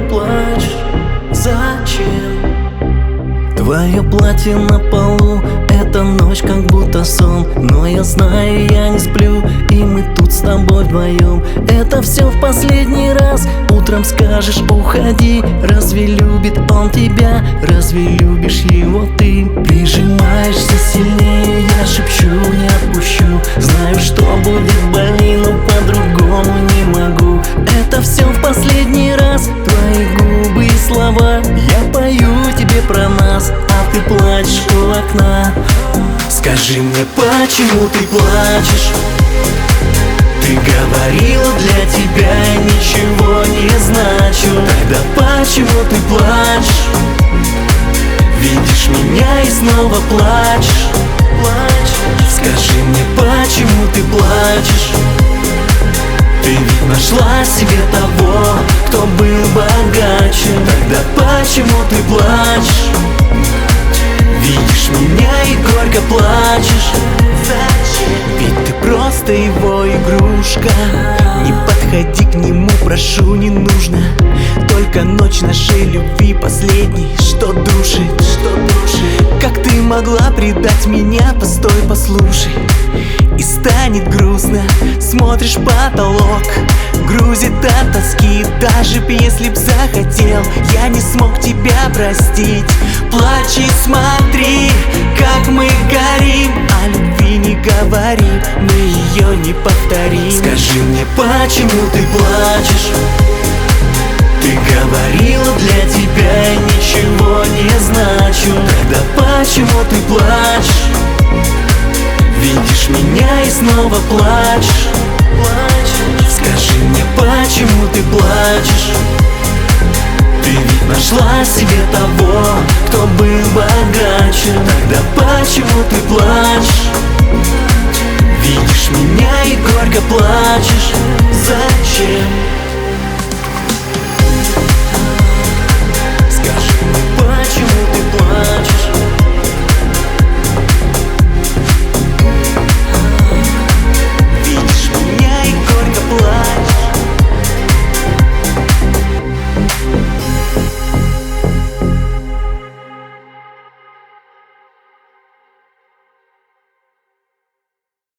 плачешь? Зачем? Твое платье на полу, эта ночь как будто сон. Но я знаю, я не сплю, и мы тут с тобой вдвоем. Это все в последний раз. Утром скажешь уходи. Разве любит он тебя? Разве любишь его ты? Прижимаешься сильнее, я шепчу, не отпущу. Знаю, что будет больно, но по-другому не могу. Это все в последний раз. Твои губы и слова, я пою тебе про нас, а ты плачешь у окна. Скажи мне, почему ты плачешь? Ты говорила, для тебя я ничего не значу. Тогда почему ты плачешь? Видишь меня и снова плачешь. Скажи мне, почему ты плачешь? Ты ведь нашла себе того, кто был богаче. Тогда почему ты плачешь? Видишь меня и горько плачешь. Ведь ты просто его игрушка. Не подходи к нему, прошу, не нужно. Только ночь нашей любви последней, что душит. Как ты могла предать меня? Постой, послушай. И станет грустно, смотришь в потолок, грузит от тоски. Даже б если б захотел, я не смог тебя простить. Плачь и смотри, как мы горим, о любви не говорим, мы ее не повторим. Скажи мне, почему ты плачешь? Ты говорила, для тебя я ничего не значу. Тогда почему ты плачешь? Видишь меня и снова плачешь. Скажи мне, почему ты плачешь? Ты ведь нашла себе того, кто был богаче. Тогда почему ты плачешь? Видишь меня и горько плачешь. Зачем?